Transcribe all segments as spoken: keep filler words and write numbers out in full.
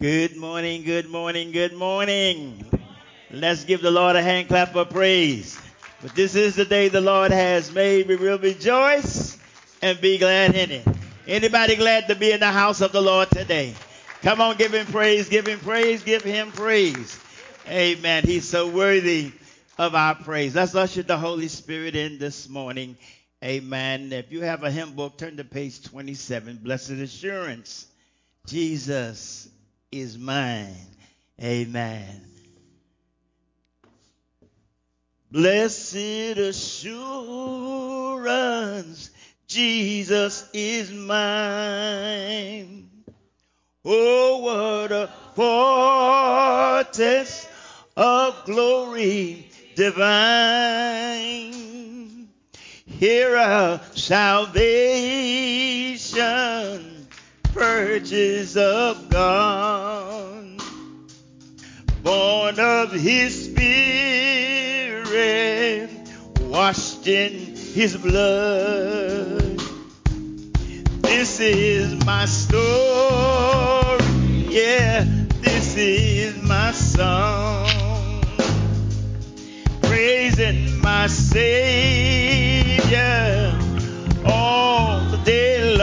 Good morning, good morning, good morning. Let's give the Lord a hand clap of praise. But this is the day the Lord has made. We will rejoice and be glad in it. Anybody glad to be in the house of the Lord today? Come on, give him praise, give him praise, give him praise. Amen. He's so worthy of our praise. Let's usher the Holy Spirit in this morning. Amen. If you have a hymn book, turn to page twenty-seven. Blessed Assurance. Jesus is mine. Amen. Blessed assurance, Jesus is mine. Oh, what a foretaste of glory divine. Here our salvation, purchase of God, born of his Spirit, washed in his blood. This is my story, yeah, this is my song, praising my Savior all the day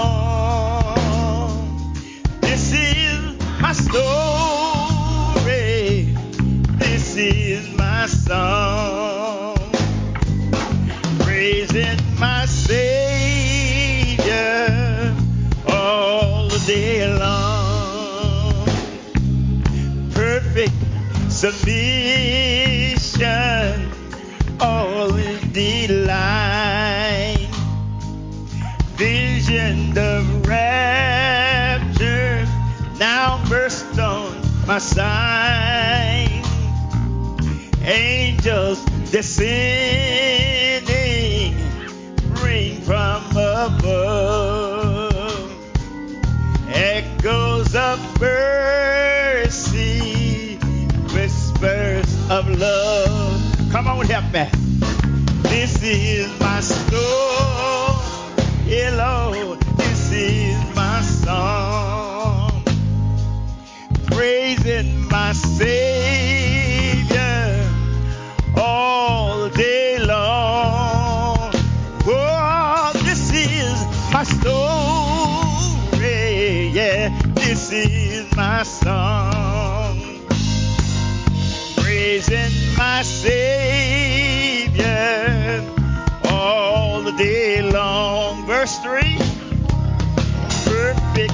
long. This is my story, this is my song, praising my Savior all the day long. Perfect submission, all is delight. Vision of rapture now burst on my sight. Angels descending, ring from above. Echoes of mercy, whispers of love. Come on, help me. This is my story, yeah, Lord. This is my song, praising my Savior all day long. Oh, this is my story, yeah, this is my song, praising my Savior all the day long. Verse three, perfect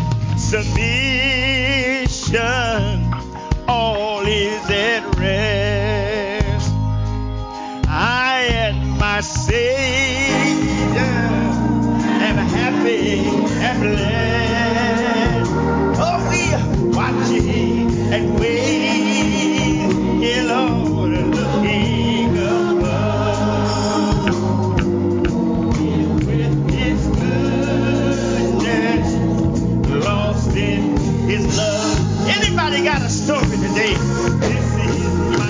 submission, all is at rest. I and my Savior am happy and blessed. Oh, we are watching and waiting, yeah, Lord, looking above. With his goodness, lost in his love. Anybody got a story today? This is my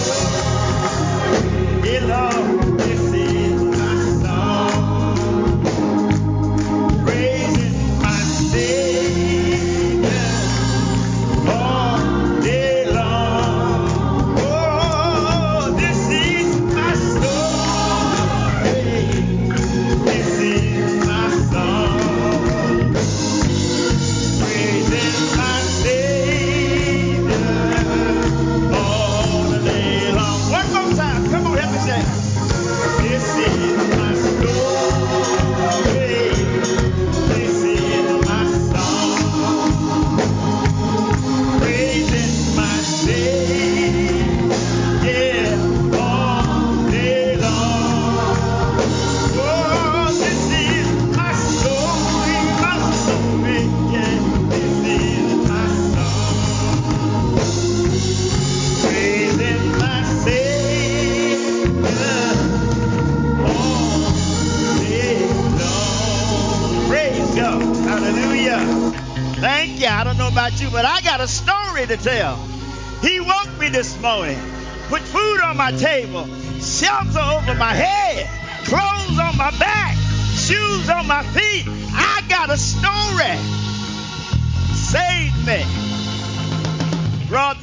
story, yeah, Lord, this is my song, praising my Savior all day long. Oh, this is my story, this is my song, praising my Savior all the day long. One more time. Come on, help me say. This is my story. This is my song, praising my Savior, yeah, all day long. Oh, this is my story, my story, yeah, this is my song, praising my Savior all day long. Praise God. Hallelujah. Thank you. I don't know about you, but I got a story to tell. He woke me this morning, put food on my table, shelter over my head, clothes on my back, shoes on my feet. I got a story. Saved me.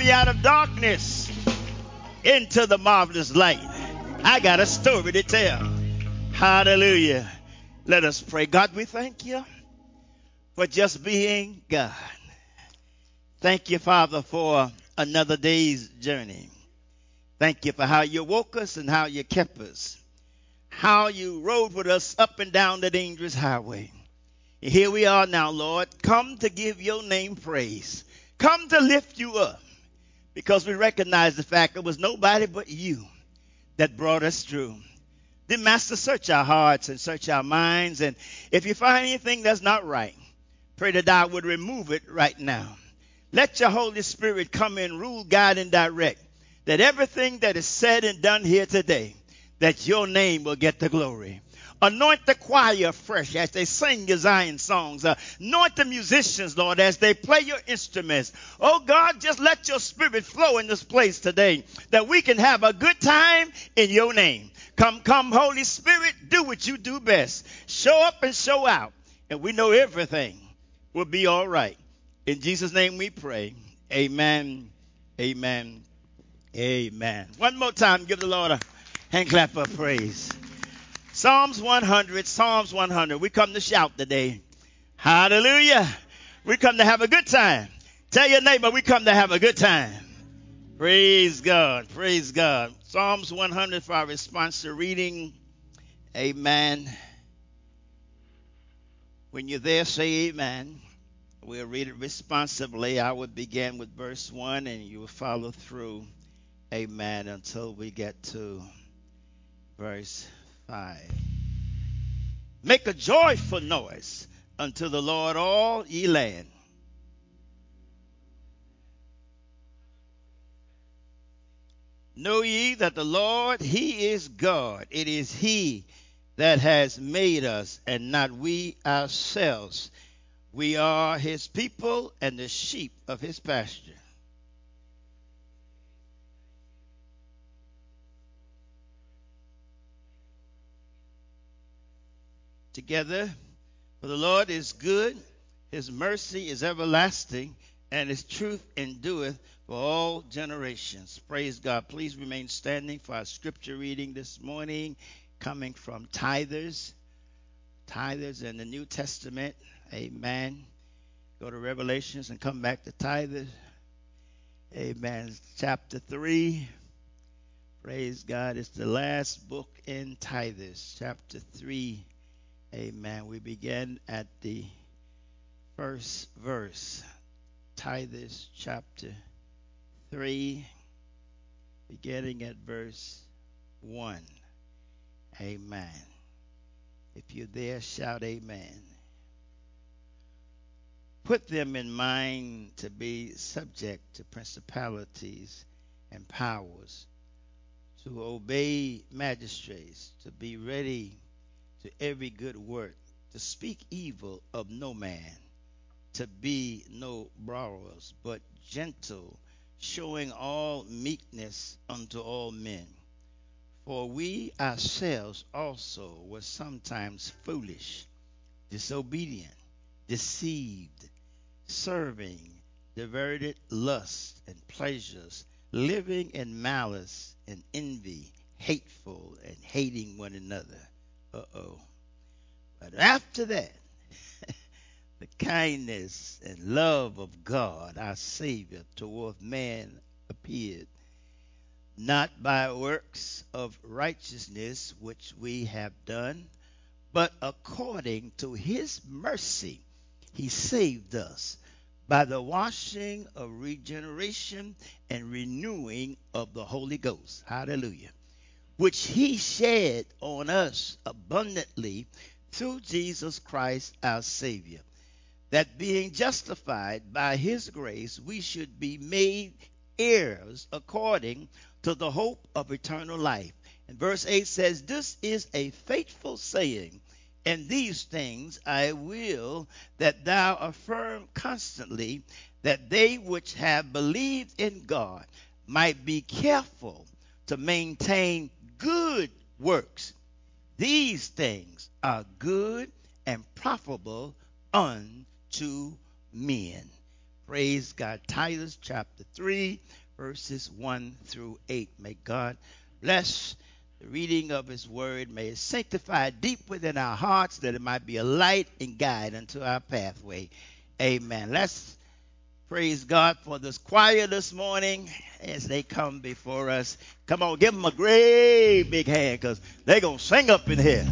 me out of darkness into the marvelous light. I got a story to tell. Hallelujah. Let us pray. God, we thank you for just being God. Thank you, Father, for another day's journey. Thank you for how you woke us and how you kept us. How you rode with us up and down the dangerous highway. And here we are now, Lord, come to give your name praise. Come to lift you up. Because we recognize the fact it was nobody but you that brought us through. Then, Master, search our hearts and search our minds. And if you find anything that's not right, pray that I would remove it right now. Let your Holy Spirit come in, rule, guide, and direct. That everything that is said and done here today, that your name will get the glory. Anoint the choir fresh as they sing your Zion songs. Uh, anoint the musicians, Lord, as they play your instruments. Oh, God, just let your spirit flow in this place today, that we can have a good time in your name. Come, come, Holy Spirit, do what you do best. Show up and show out, and we know everything will be all right. In Jesus' name we pray. Amen, amen, amen. One more time, give the Lord a hand clap of praise. Psalms one hundred, Psalms one hundred. We come to shout today. Hallelujah. We come to have a good time. Tell your neighbor we come to have a good time. Praise God. Praise God. Psalms one hundred for our response to reading. Amen. When you're there, say amen. We'll read it responsibly. I would begin with verse one and you will follow through. Amen. Until we get to verse five. Make a joyful noise unto the Lord, all ye land. Know ye that the Lord, he is God. It is he that has made us, and not we ourselves. We are his people and the sheep of his pasture. Together, for the Lord is good, his mercy is everlasting, and his truth endureth for all generations. Praise God. Please remain standing for our scripture reading this morning, coming from Tithers. Tithers in the New Testament. Amen. Go to Revelations and come back to Tithers. Amen. Chapter three. Praise God. It's the last book in Tithers. Chapter three. Amen. We begin at the first verse. Tithers chapter three, beginning at verse one. Amen. If you're there, shout amen. Put them in mind to be subject to principalities and powers, to obey magistrates, to be ready to every good work, to speak evil of no man, to be no borrowers, but gentle, showing all meekness unto all men. For we ourselves also were sometimes foolish, disobedient, deceived, serving diverted lusts and pleasures, living in malice and envy, hateful and hating one another. Uh-oh. But after that, the kindness and love of God, our Savior, toward man appeared, not by works of righteousness which we have done, but according to his mercy, he saved us by the washing of regeneration and renewing of the Holy Ghost. Hallelujah. Which he shed on us abundantly through Jesus Christ our Savior, that being justified by his grace, we should be made heirs according to the hope of eternal life. And verse eight says, this is a faithful saying, and these things I will that thou affirm constantly, that they which have believed in God might be careful to maintain good works. These things are good and profitable unto men. Praise God. Titus chapter three, verses one through eight. May God bless the reading of his word. May it sanctify deep within our hearts that it might be a light and guide unto our pathway. Amen. Let's praise God for this choir this morning as they come before us. Come on, give them a great big hand because they're going to sing up in here.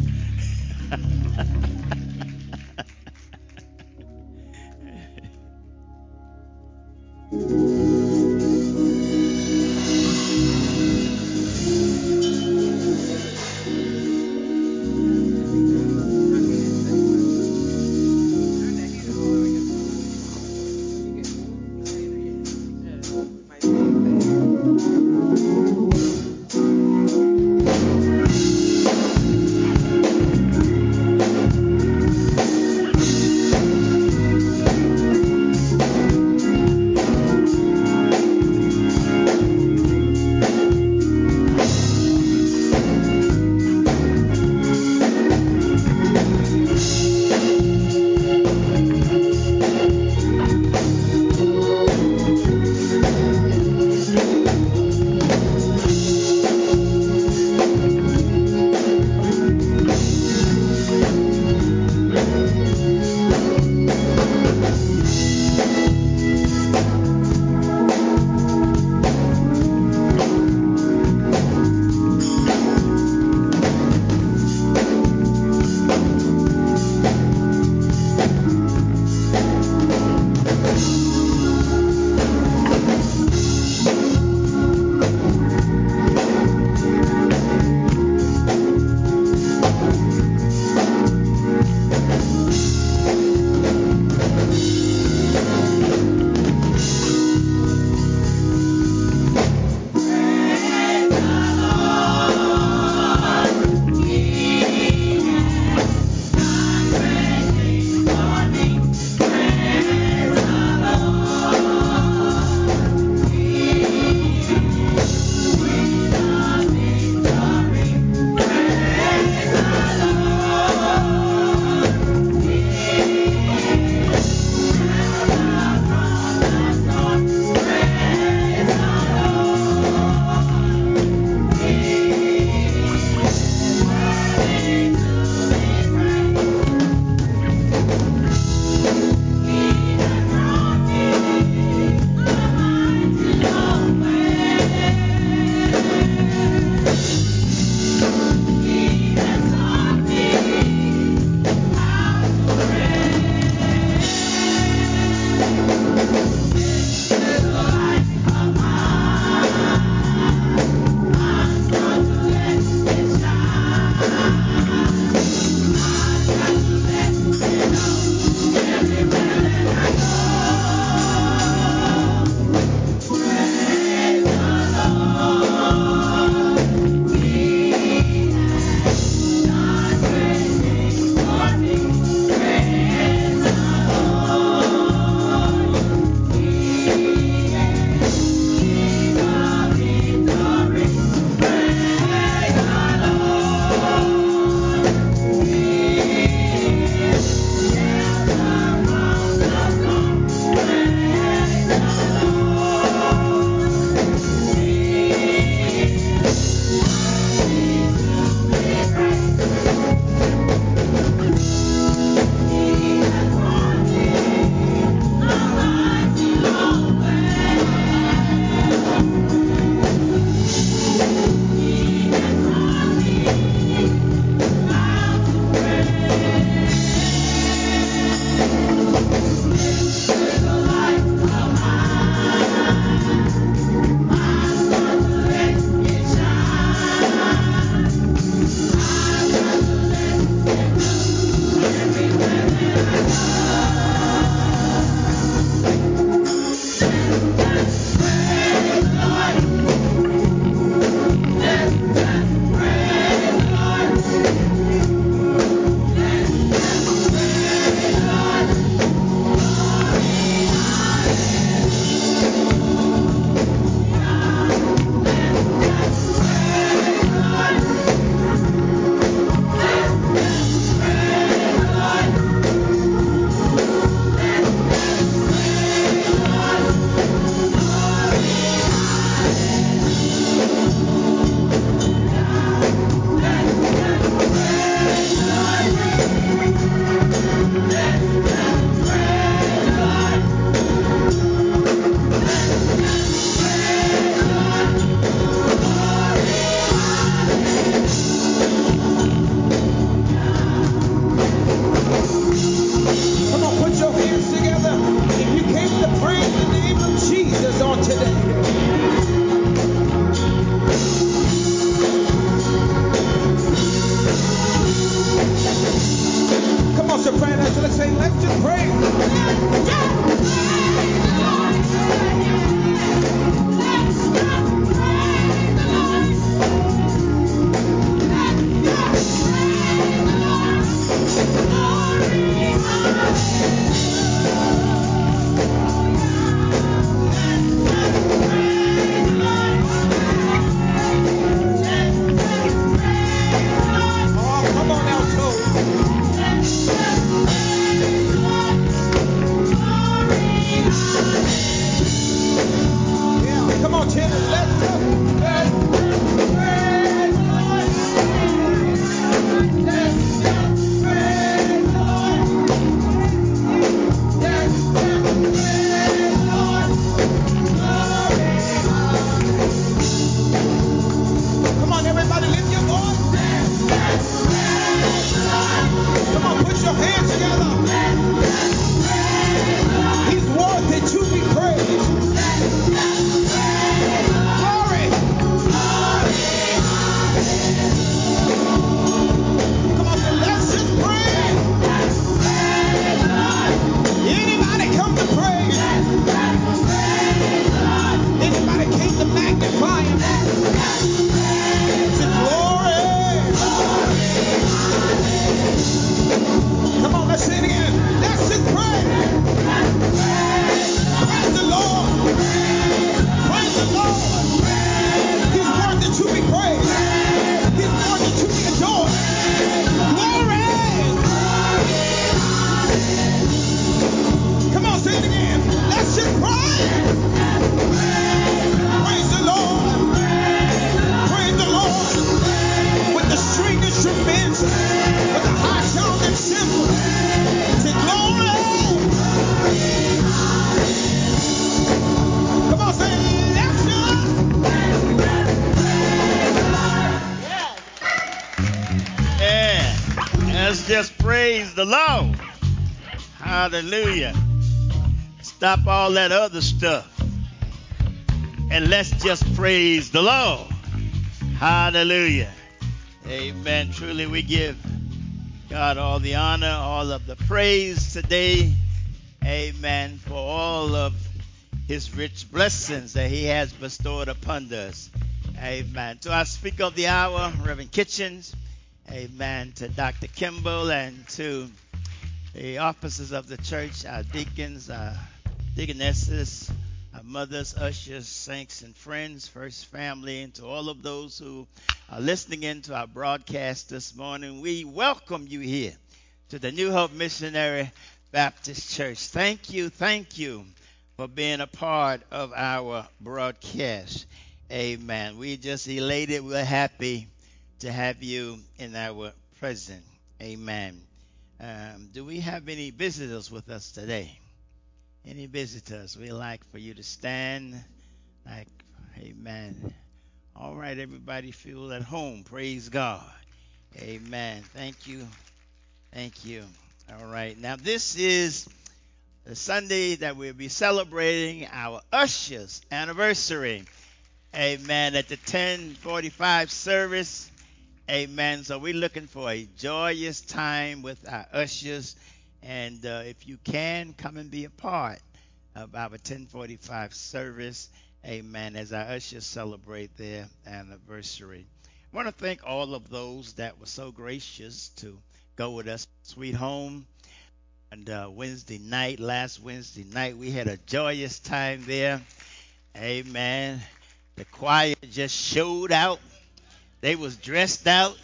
praise the Lord. Hallelujah. Stop all that other stuff and let's just praise the Lord. Hallelujah. Amen. Truly we give God all the honor, all of the praise today. Amen. For all of his rich blessings that he has bestowed upon us. Amen. To our speaker of the hour, Reverend Kitchens. Amen. To Doctor Kimball and to the officers of the church, our deacons, our deaconesses, our mothers, ushers, saints, and friends, First Family, and to all of those who are listening in to our broadcast this morning, we welcome you here to the New Hope Missionary Baptist Church. Thank you, thank you for being a part of our broadcast. Amen. We just elated, we're happy to have you in our presence. Amen. Um, do we have any visitors with us today? Any visitors? We like for you to stand. Like, amen. All right, everybody feel at home. Praise God. Amen. Thank you. Thank you. All right. Now, this is the Sunday that we'll be celebrating our ushers anniversary. Amen. At the ten forty-five service. Amen. So we're looking for a joyous time with our ushers. And uh, if you can, come and be a part of our ten forty-five service. Amen. As our ushers celebrate their anniversary. I want to thank all of those that were so gracious to go with us Sweet Home. And uh, Wednesday night, last Wednesday night, we had a joyous time there. Amen. The choir just showed out. They was dressed out.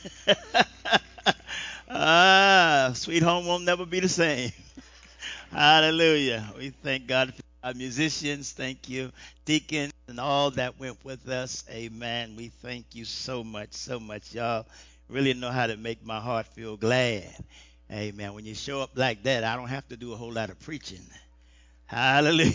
ah, Sweet Home won't never be the same. Hallelujah. We thank God for our musicians. Thank you, deacons, and all that went with us. Amen. We thank you so much, so much. Y'all really know how to make my heart feel glad. Amen. When you show up like that, I don't have to do a whole lot of preaching. Hallelujah.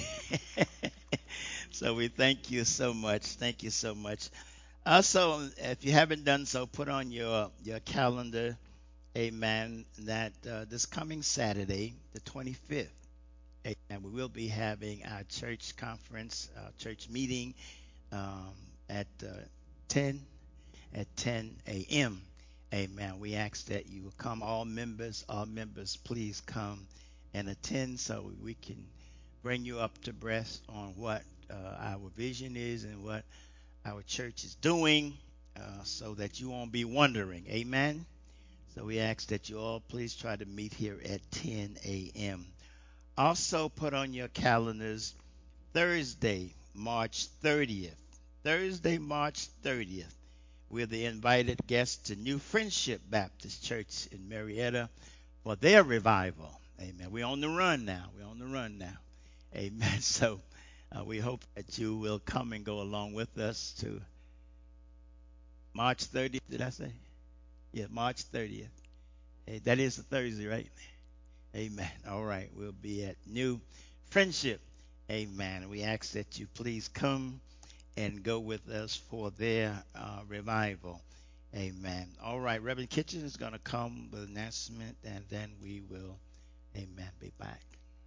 So we thank you so much. Thank you so much. Also, if you haven't done so, put on your, your calendar, amen, that uh, this coming Saturday, the twenty-fifth, amen, we will be having our church conference, our church meeting um, at uh, ten a.m. Amen. We ask that you will come, all members, all members, please come and attend so we can bring you up to breast on what uh, our vision is and what our church is doing, uh, so that you won't be wondering. Amen. So we ask that you all please try to meet here at ten a.m. Also put on your calendars Thursday, March thirtieth. Thursday, March thirtieth. We're the invited guests to New Friendship Baptist Church in Marietta for their revival. Amen. We're on the run now. We're on the run now. Amen. So uh, we hope that you will come and go along with us to March thirtieth. Did I say? Yeah, March thirtieth. Hey, that is a Thursday, right? Amen. All right. We'll be at New Friendship. Amen. We ask that you please come and go with us for their uh, revival. Amen. All right. Reverend Kitchen is going to come with an announcement, and then we will, amen, be back.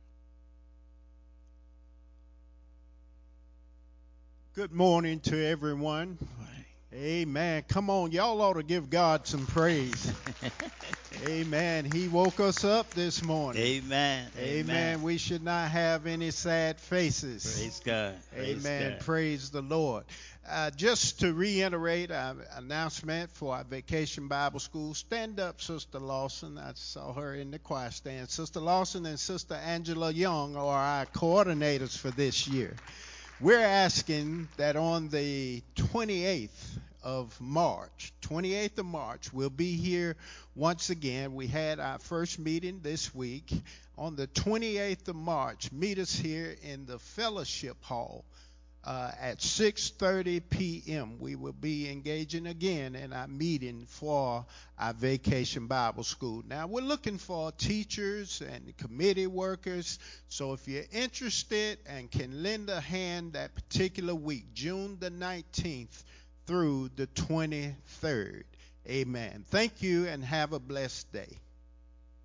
Good morning to everyone. Amen. Come on, y'all ought to give God some praise. Amen. He woke us up this morning. Amen. Amen. Amen. We should not have any sad faces. Praise God. Praise Amen. God. Praise the Lord. Uh, just to reiterate our announcement for our Vacation Bible School, stand up, Sister Lawson. I saw her in the choir stand. Sister Lawson and Sister Angela Young are our coordinators for this year. We're asking that on the twenty-eighth of March, twenty-eighth of March, we'll be here once again. We had our first meeting this week. On the twenty-eighth of March, meet us here in the fellowship hall uh, at six thirty p.m. We will be engaging again in our meeting for our Vacation Bible School. Now, we're looking for teachers and committee workers. So if you're interested and can lend a hand that particular week, June the nineteenth through the twenty-third. Amen. Thank you and have a blessed day.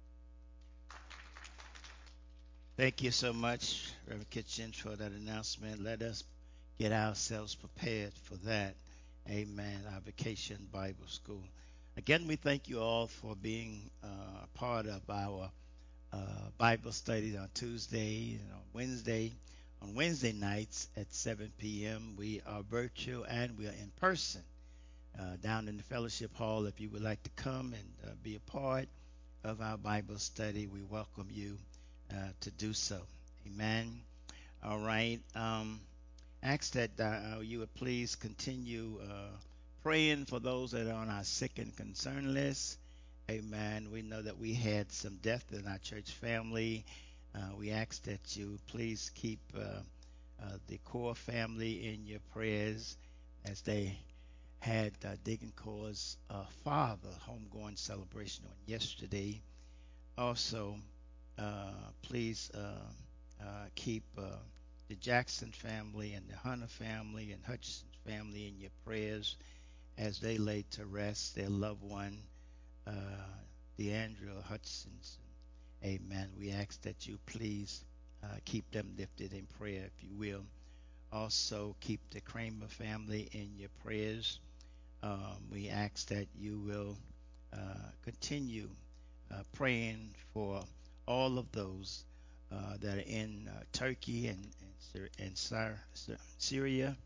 Thank you so much, Reverend Kitchen, for that announcement. Let us get ourselves prepared for that. Amen. Our vacation Bible school. Again, we thank you all for being uh, part of our uh, Bible study on Tuesday and on Wednesday. On Wednesday nights at seven p.m., we are virtual and we are in person uh, down in the fellowship hall. If you would like to come and uh, be a part of our Bible study, we welcome you uh, to do so. Amen. All right. Um, ask that uh, you would please continue uh, praying for those that are on our sick and concern list. Amen. We know that we had some death in our church family. Uh, we ask that you please keep uh, uh, the Core family in your prayers as they had uh, Deacon Core's uh, father homegoing celebration on yesterday. Also, uh, please uh, uh, keep uh, the Jackson family and the Hunter family and Hutchinson family in your prayers as they lay to rest their loved one, uh, DeAndre Hutchinson. Amen. We ask that you please uh, keep them lifted in prayer, if you will. Also, keep the Kramer family in your prayers. Um, we ask that you will uh, continue uh, praying for all of those uh, that are in uh, Turkey and, and, and Syr- Syria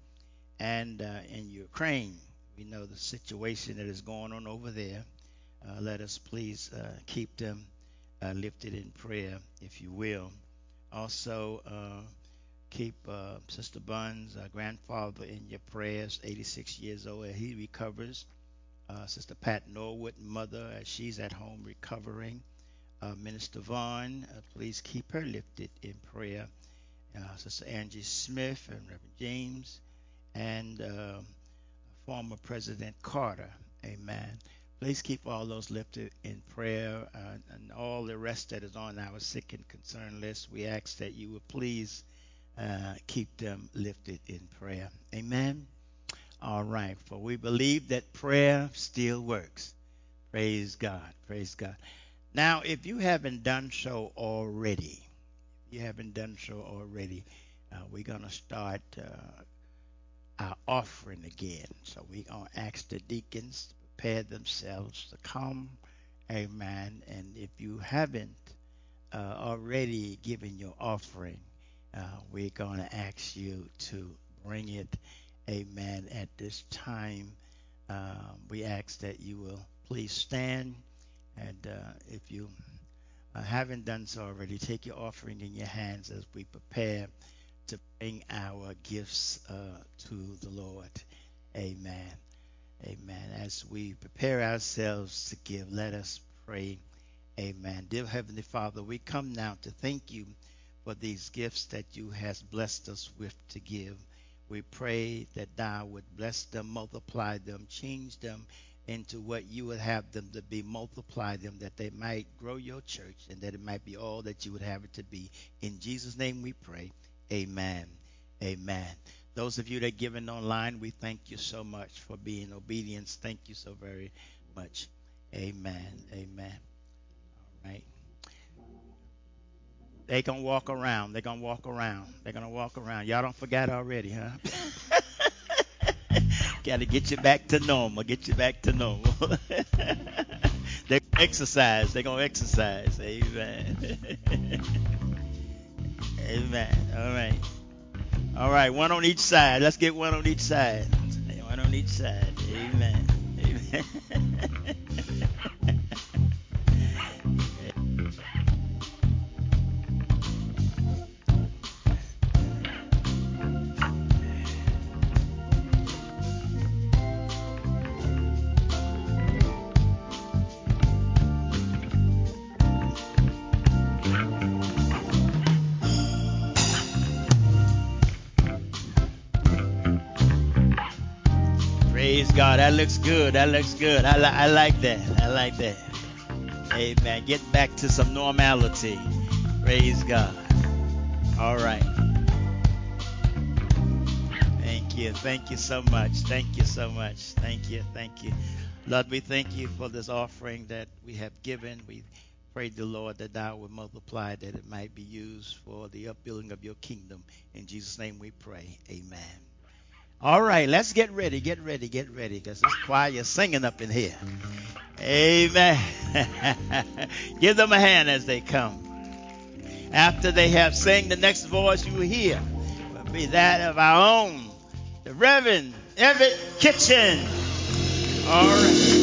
and uh, in Ukraine. We know the situation that is going on over there. Uh, let us please uh, keep them uh, lifted in prayer, if you will. Also, uh, keep uh, Sister Bunn's uh, grandfather in your prayers, eighty-six years old, as he recovers. Uh, Sister Pat Norwood, mother, as she's at home recovering. Uh, Minister Vaughn, uh, please keep her lifted in prayer. Uh, Sister Angie Smith and Reverend James, and uh, former President Carter. Amen. Please keep all those lifted in prayer, uh, and all the rest that is on our sick and concern list. We ask that you would please uh, keep them lifted in prayer. Amen. All right. For we believe that prayer still works. Praise God. Praise God. Now, if you haven't done so already, you haven't done so already, uh, we're going to start uh, our offering again. So we're going to ask the deacons to prepare themselves to come. Amen. And if you haven't uh, already given your offering, uh, we're going to ask you to bring it. Amen. At this time, um, we ask that you will please stand. And uh, if you uh, haven't done so already, take your offering in your hands as we prepare to bring our gifts uh, to the Lord. Amen. Amen. As we prepare ourselves to give, let us pray. Amen. Dear Heavenly Father, we come now to thank you for these gifts that you has blessed us with to give. We pray that thou would bless them, multiply them, change them into what you would have them to be, multiply them, that they might grow your church and that it might be all that you would have it to be. In Jesus' name we pray. Amen. Amen. Those of you that given online, we thank you so much for being obedient. Thank you so very much. Amen. Amen. All right. They gonna walk around. They're gonna walk around. They're gonna walk around. Y'all don't forget already, huh? Gotta get you back to normal. Get you back to normal. They exercise. They're gonna exercise. Amen. Amen. All right. All right. One on each side. Let's get one on each side. One on each side. Amen. Amen. Praise God. That looks good. That looks good. I, li- I like that. I like that. Amen. Get back to some normality. Praise God. All right. Thank you. Thank you so much. Thank you so much. Thank you. Thank you. Lord, we thank you for this offering that we have given. We Pray the Lord that thou would multiply, that it might be used for the upbuilding of your kingdom. In Jesus' name we pray. Amen. All right, let's get ready, get ready, get ready, because this choir is singing up in here. Amen. Give them a hand as they come. After they have sang, the next voice you will hear will be that of our own, the Reverend Everett Kitchen. All right.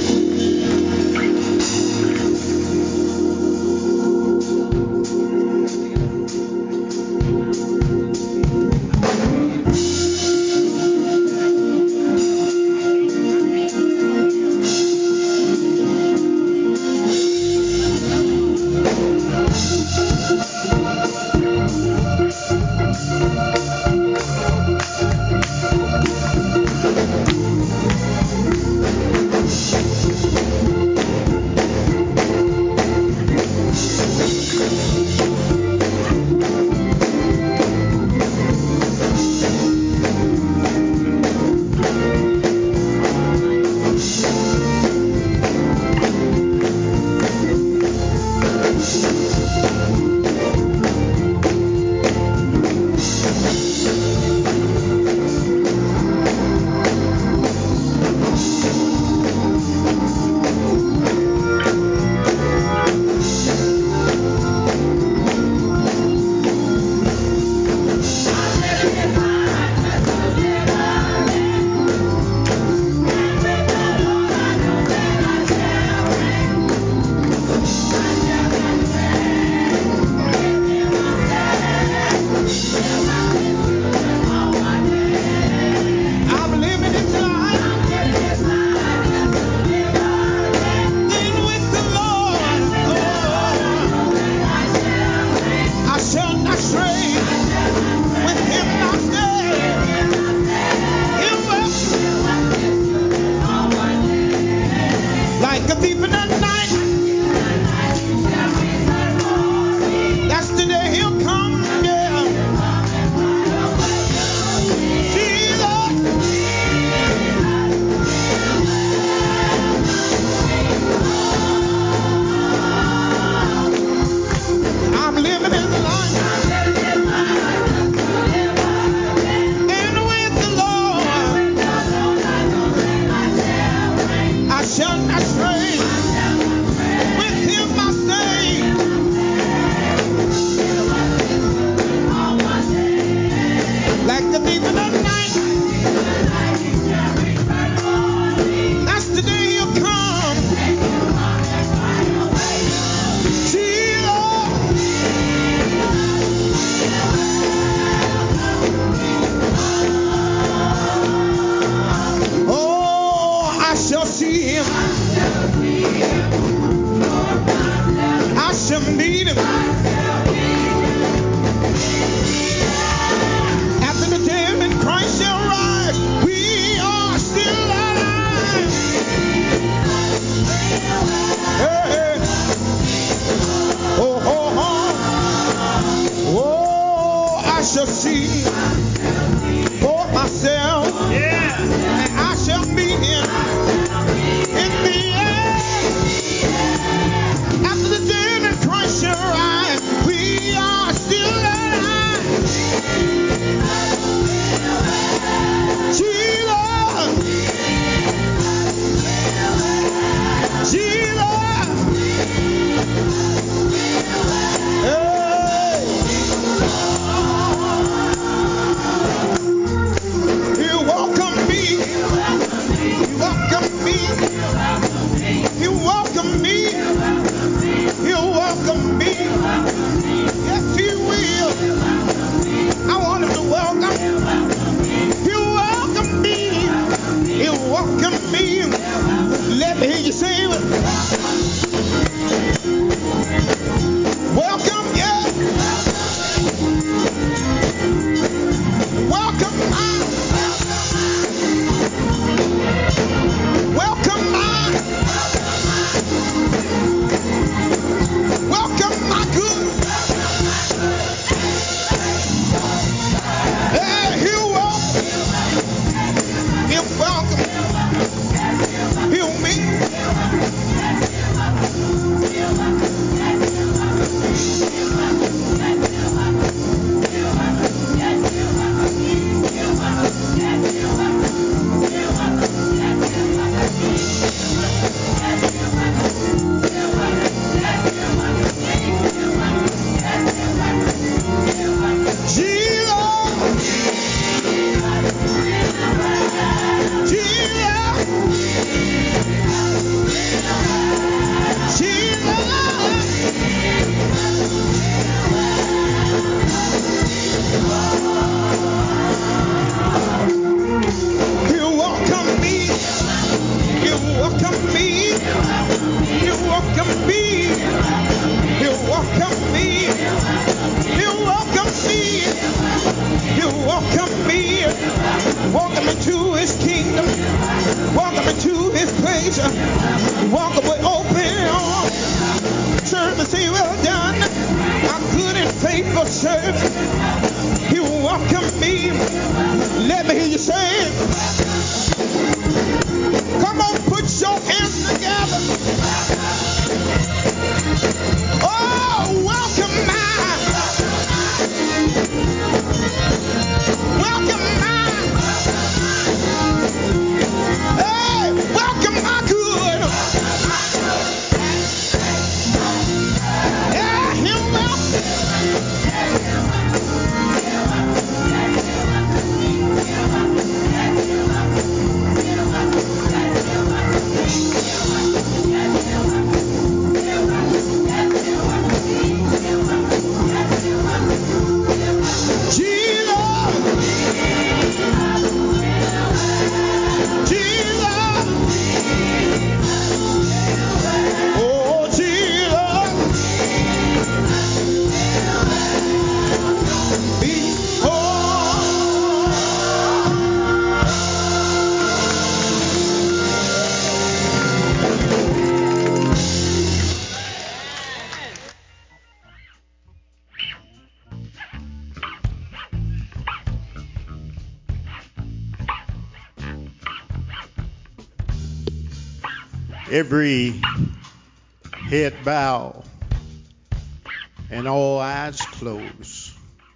Every head bow and all eyes closed.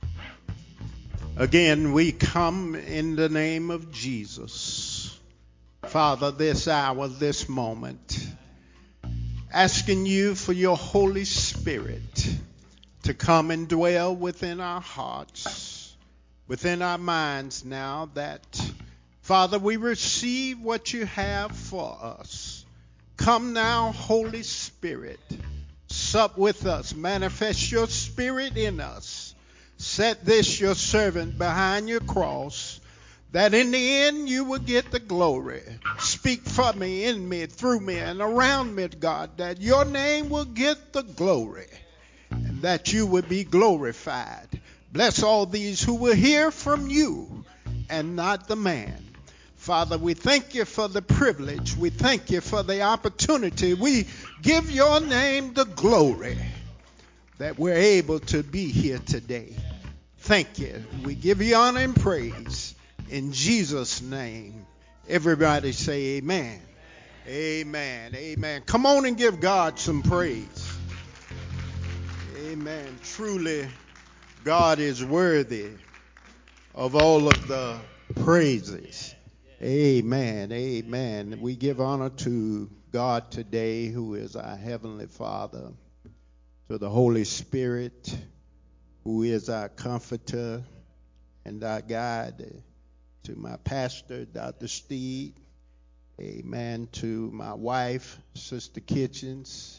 Again, we come in the name of Jesus. Father, this hour, this moment, asking you for your Holy Spirit to come and dwell within our hearts, within our minds now that, Father, we receive what you have for us. Come now, Holy Spirit, sup with us, manifest your spirit in us. Set this, your servant, behind your cross, that in the end you will get the glory. Speak for me, in me, through me, and around me, God, that your name will get the glory and that you will be glorified. Bless all these who will hear from you and not the man. Father, we thank you for the privilege. We thank you for the opportunity. We give your name the glory that we're able to be here today. Thank you. We give you honor and praise in Jesus' name. Everybody say amen. Amen. Amen. Come on and give God some praise. Amen. Truly, God is worthy of all of the praises. Amen. Amen. We give honor to God today, who is our Heavenly Father, to the Holy Spirit, who is our comforter and our guide, to my pastor, Doctor Steve. Amen. To my wife, Sister Kitchens.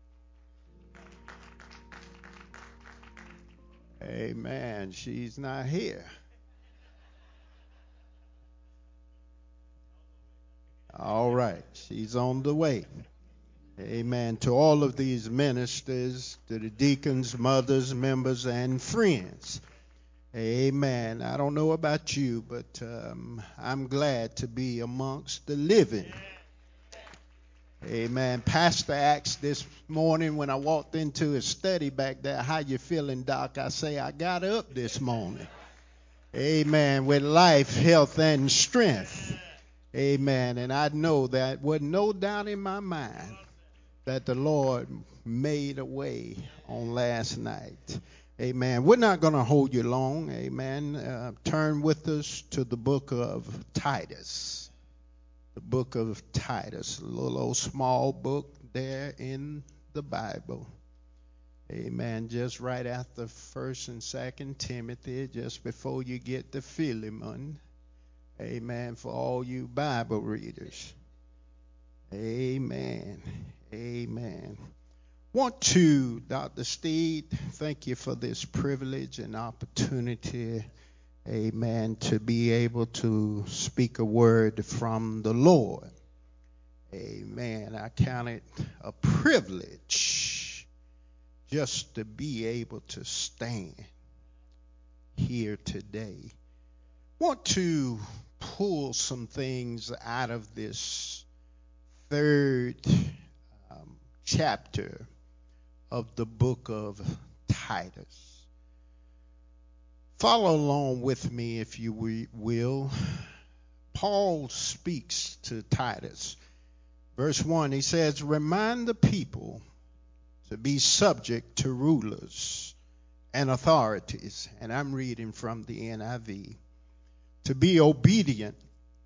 Amen. She's not here. All right. She's on the way. Amen. To all of these ministers, to the deacons, mothers, members, and friends. Amen. I don't know about you, but um, I'm glad to be amongst the living. Amen. Pastor asked this morning when I walked into his study back there, how you feeling, Doc? I say, I got up this morning. Amen. With life, health, and strength. Amen. And I know that with no doubt in my mind that the Lord made a way on last night. Amen. We're not going to hold you long. Amen. Uh, turn with us to the book of Titus. The book of Titus, a little old small book there in the Bible. Amen. Just right after First and Second Timothy, just before you get to Philemon. Amen. For all you Bible readers. Amen. Amen. Want to, Doctor Steve, thank you for this privilege and opportunity, amen, to be able to speak a word from the Lord. Amen. I count it a privilege just to be able to stand here today. Want to pull some things out of this third um, chapter of the book of Titus. Follow along with me if you will. Paul speaks to Titus. Verse one, he says, remind the people to be subject to rulers and authorities. And I'm reading from the N I V. To be obedient,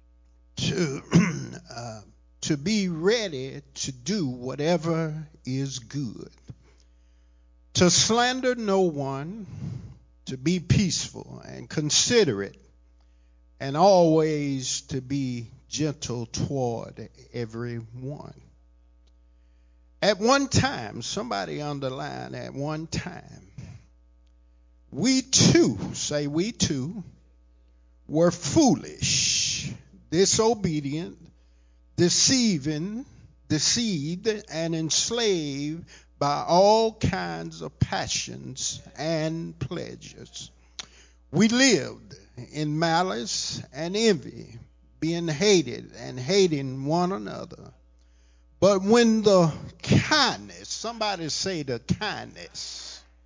to uh, to be ready to do whatever is good, to slander no one, to be peaceful and considerate, and always to be gentle toward everyone. At one time, somebody underline at one time, we too, say we too, were foolish, disobedient, deceiving, deceived, and enslaved by all kinds of passions and pleasures. We lived in malice and envy, being hated and hating one another. But when the kindness, somebody say the kindness,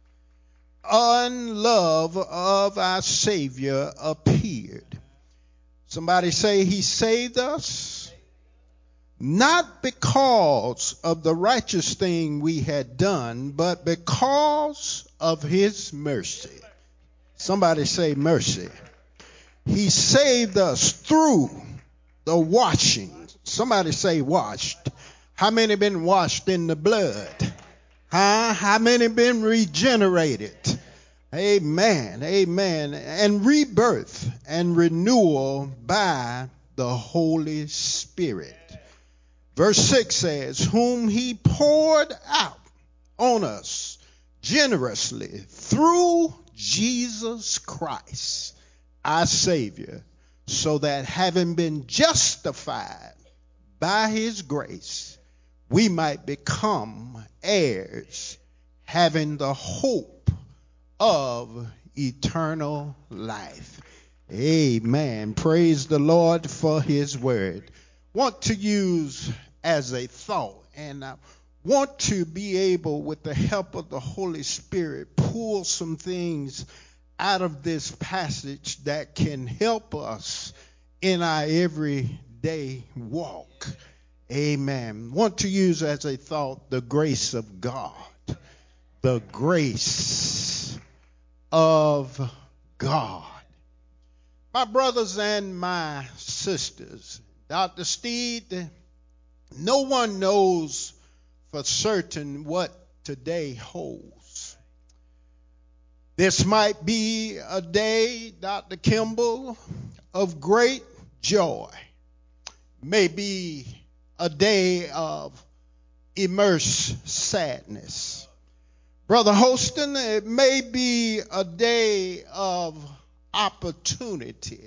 and love of our Savior appeared. Somebody say he saved us not because of the righteous thing we had done, but because of his mercy. Somebody say mercy. He saved us through the washing. Somebody say washed. How many been washed in the blood? Huh? How many been regenerated? Amen. Amen. And rebirth and renewal by the Holy Spirit. Verse six says, whom he poured out on us generously through Jesus Christ, our Savior, so that having been justified by his grace, we might become heirs, having the hope of eternal life. Amen. Praise the Lord for his word. Want to use as a thought, and I want to be able, with the help of the Holy Spirit, pull some things out of this passage that can help us in our everyday walk. Amen. Want to use as a thought the grace of God. The grace of God. My brothers and my sisters, Doctor Steed, no one knows for certain what today holds. This might be a day, Doctor Kimball, of great joy. Maybe a day of immersed sadness. Brother Holston, it may be a day of opportunity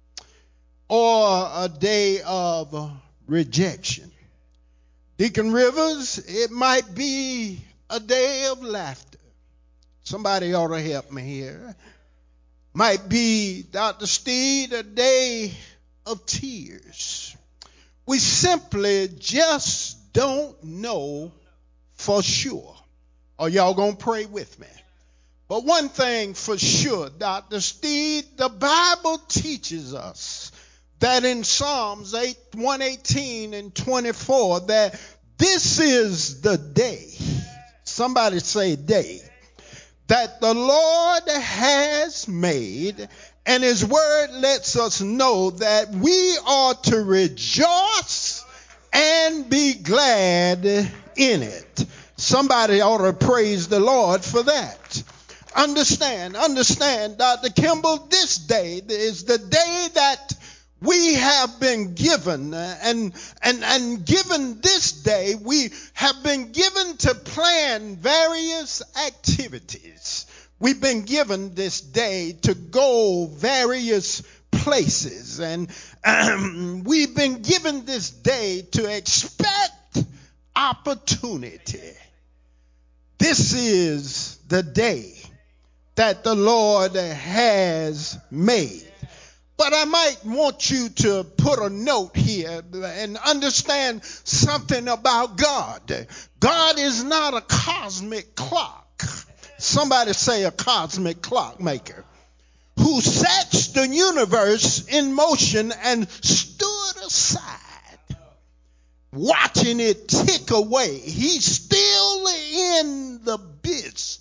or a day of rejection. Deacon Rivers, it might be a day of laughter. Somebody ought to help me here. Might be, Doctor Steed, a day of tears. We simply just don't know for sure. Are y'all going to pray with me? But one thing for sure, Doctor Steed, the Bible teaches us that in Psalms one eighteen and twenty-four, that this is the day, somebody say day, that the Lord has made, and his word lets us know that we are to rejoice and be glad in it. Somebody ought to praise the Lord for that. Understand, understand, Doctor Kimball, this day is the day that we have been given, and, and, and given this day, we have been given to plan various activities. We've been given this day to go various places, and um, we've been given this day to expect opportunity. This is the day that the Lord has made. But I might want you to put a note here and understand something about God. God is not a cosmic clock. Somebody say a cosmic clock maker who sets the universe in motion and stood aside, watching it tick away. He's still in the business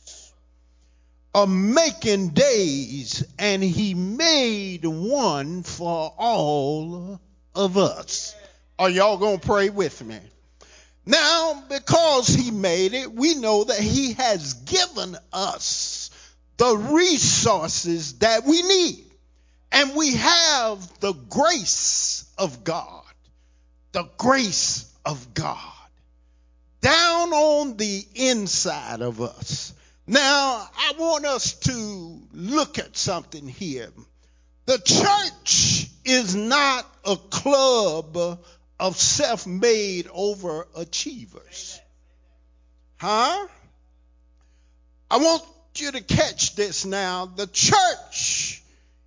of making days, and he made one for all of us. Are y'all gonna pray with me? Now, because he made it, we know that he has given us the resources that we need. And we have the grace of God. The grace of God down on the inside of us. Now, I want us to look at something here. The church is not a club of self-made overachievers. Huh? I want you to catch this now. The church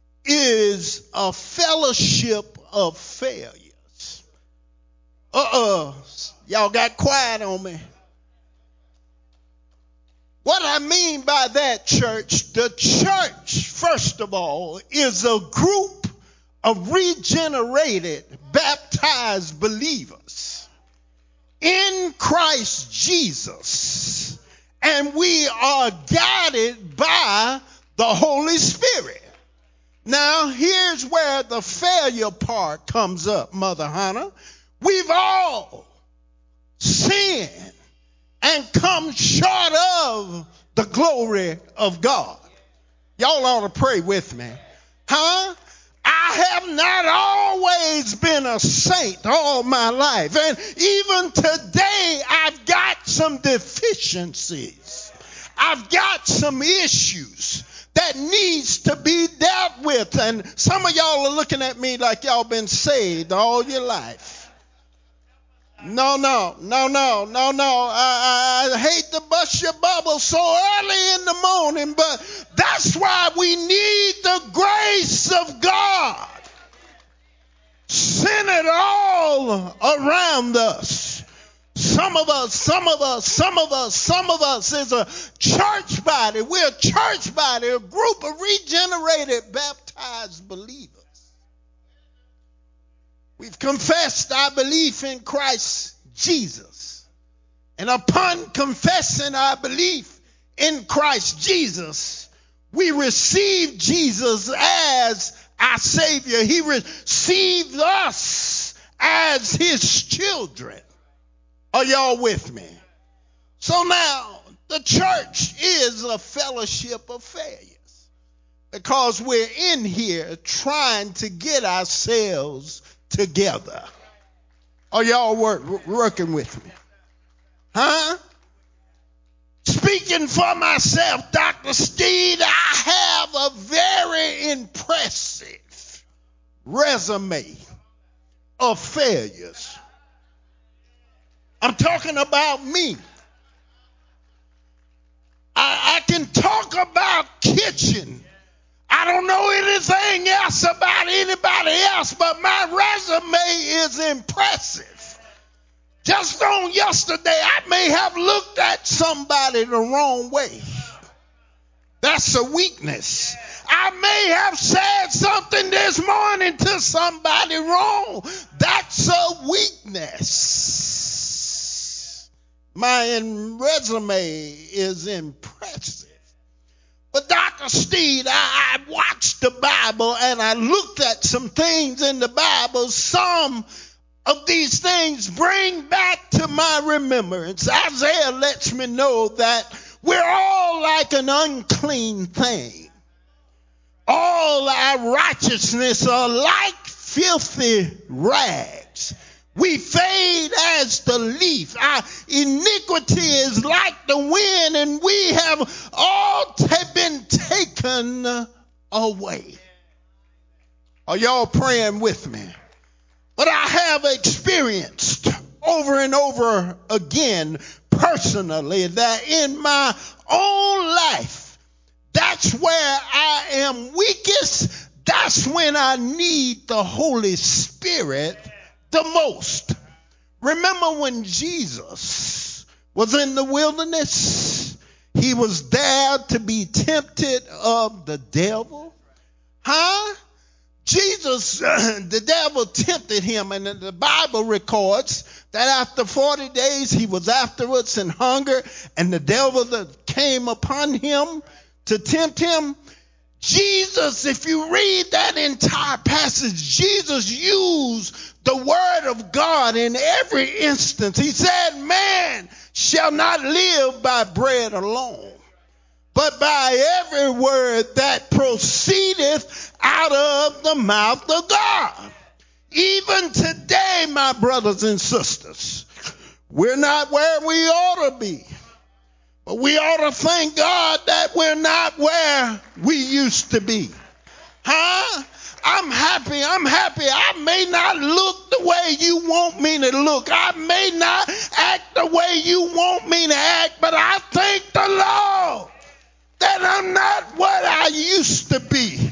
is a fellowship of failures. Uh-uh. Y'all got quiet on me. What I mean by that, church, the church, first of all, is a group of regenerated, baptized baptized believers in Christ Jesus, and we are guided by the Holy Spirit. Now, here's where the failure part comes up, Mother Hannah. We've all sinned and come short of the glory of God. Y'all ought to pray with me. Huh? I have not always been a saint all my life. And even today, I've got some deficiencies. I've got some issues that needs to be dealt with. And some of y'all are looking at me like y'all been saved all your life. No, no, no, no, no, no. I, I, I hate to bust your bubble so early in the morning, but that's why we need the grace of God centered all around us. Some of us, some of us, some of us, some of us is a church body. We're a church body, a group of regenerated, baptized believers. We've confessed our belief in Christ Jesus. And upon confessing our belief in Christ Jesus, we receive Jesus as our Savior. He received us as his children. Are y'all with me? So now, the church is a fellowship of failures because we're in here trying to get ourselves together. Are y'all work, working with me? Huh? Speaking for myself, Doctor Steed, I have a very impressive resume of failures. I'm talking about me. I, I can talk about kitchen. I don't know anything else about anybody else, but my resume is impressive. Just on yesterday, I may have looked at somebody the wrong way. That's a weakness. I may have said something this morning to somebody wrong. That's a weakness. My resume is impressive. But Doctor Steed, I, I watched the Bible and I looked at some things in the Bible. Some of these things bring back to my remembrance. Isaiah lets me know that we're all like an unclean thing. All our righteousness are like filthy rags. We fade as the leaf. Our iniquity is like the wind, and we have all t- been taken away. Are y'all praying with me? But I have experienced over and over again personally that in my own life, that's where I am weakest. That's when I need the Holy Spirit the most. Remember when Jesus was in the wilderness? He was there to be tempted of the devil. Huh? Jesus, uh, the devil tempted him, and the Bible records that after forty days he was afterwards in hunger, and the devil that came upon him to tempt him. Jesus, if you read that entire passage, Jesus used the word of God in every instance. He said, man shall not live by bread alone, but by every word that proceedeth out of the mouth of God. Even today, my brothers and sisters, we're not where we ought to be. But we ought to thank God that we're not where we used to be. Huh? I'm happy. I'm happy. I may not look the way you want me to look. I may not act the way you want me to act. But I thank the Lord that I'm not what I used to be.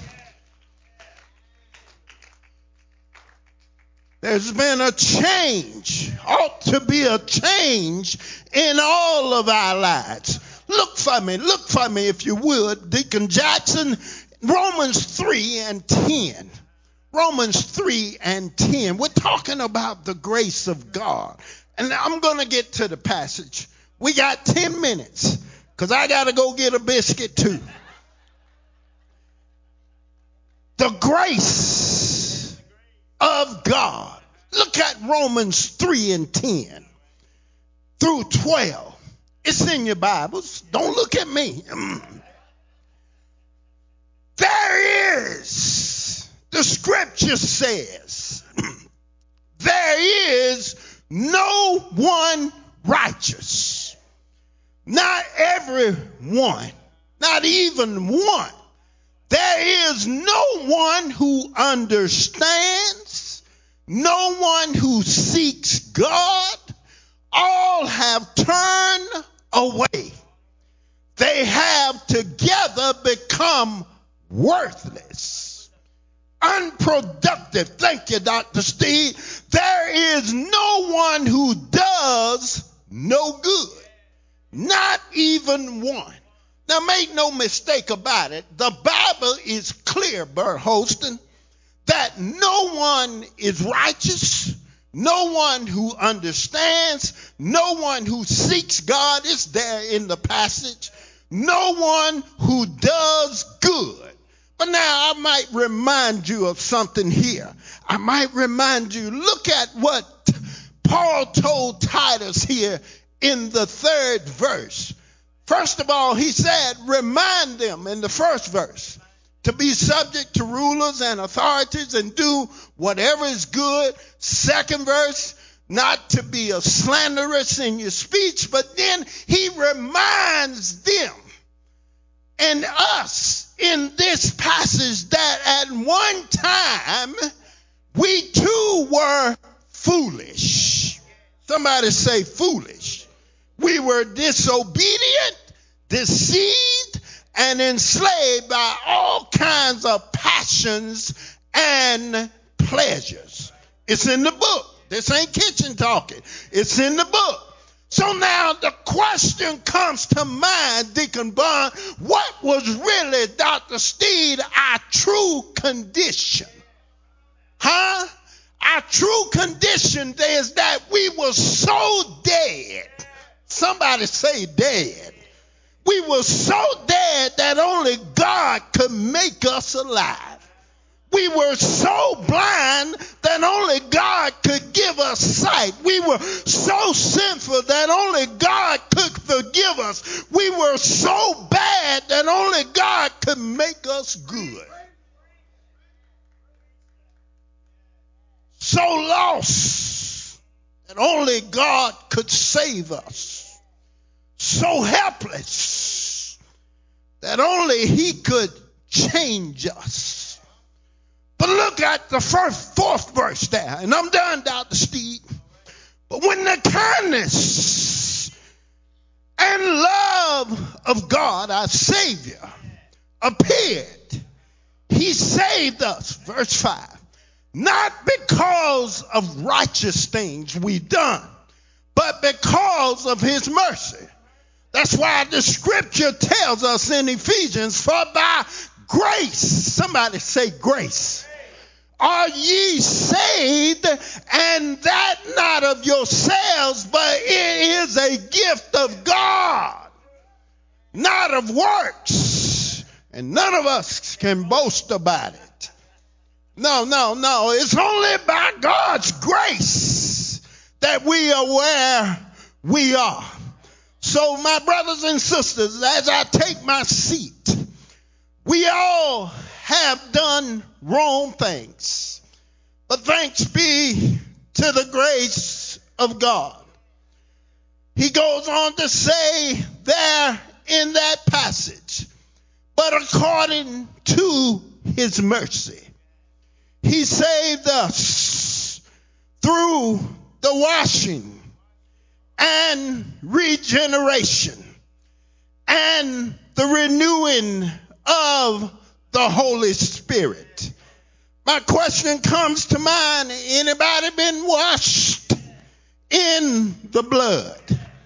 There's been a change, ought to be a change in all of our lives. Look for me, look for me if you would, Deacon Jackson, Romans three and ten. Romans three and ten. We're talking about the grace of God. And I'm going to get to the passage. We got ten minutes because I got to go get a biscuit too. The grace of God. Look at Romans three and ten through twelve. It's in your Bibles. Don't look at me. There is, the scripture says, there is no one righteous. Not everyone. Not even one. There is no one who understands. No one who seeks God. All have turned away. They have together become worthless, unproductive. Thank you, Doctor Steve. There is no one who does no good, not even one. Now, make no mistake about it. The Bible is clear, Bert Holston, that no one is righteous, no one who understands, no one who seeks God. Is there in the passage. No one who does good. But now I might remind you of something here. I might remind you, look at what Paul told Titus here in the third verse. First of all, he said, remind them in the first verse to be subject to rulers and authorities and do whatever is good. Second verse, not to be a slanderous in your speech. But then he reminds them and us in this passage that at one time we too were foolish. Somebody say foolish. We were disobedient, deceived, and enslaved by all kinds of passions and pleasures. It's in the book. This ain't kitchen talking. It's in the book. So now the question comes to mind, Deacon Bond, what was really, Doctor Steed, our true condition? Huh? Our true condition is that we were so dead. Somebody say dead. We were so dead that only God could make us alive. We were so blind that only God could give us sight. We were so sinful that only God could forgive us. We were so bad that only God could make us good. So lost that only God could save us. So helpless that only He could change us. But look at the first, fourth verse there. And I'm done, Doctor Steve. But when the kindness and love of God, our Savior, appeared, He saved us. Verse five. Not because of righteous things we've done, but because of His mercy. That's why the scripture tells us in Ephesians, for by grace, somebody say grace, are ye saved, and that not of yourselves, but it is a gift of God, not of works. And none of us can boast about it. No, no, no. It's only by God's grace that we are where we are. So, my brothers and sisters, as I take my seat, we all have done wrong things. But thanks be to the grace of God. He goes on to say there in that passage, but according to His mercy, He saved us through the washing and regeneration and the renewing of the Holy Spirit. My question comes to mind, anybody been washed in the blood?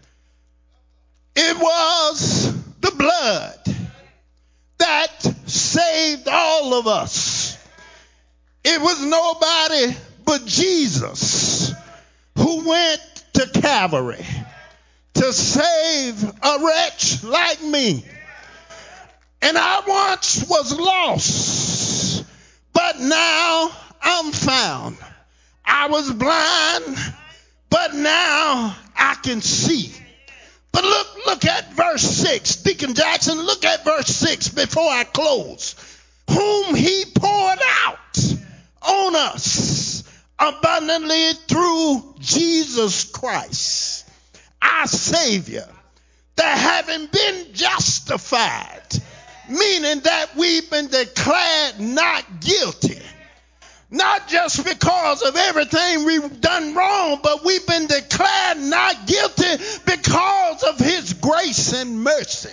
It was the blood that saved all of us. It was nobody but Jesus who went to Calvary to save a wretch like me. And I once was lost, but now I'm found. I was blind, but now I can see. But look, look at verse six. Deacon Jackson, look at verse six before I close. Whom he poured out on us abundantly through Jesus Christ, our Savior, that having been justified, meaning that we've been declared not guilty, not just because of everything we've done wrong, but we've been declared not guilty because of his grace and mercy.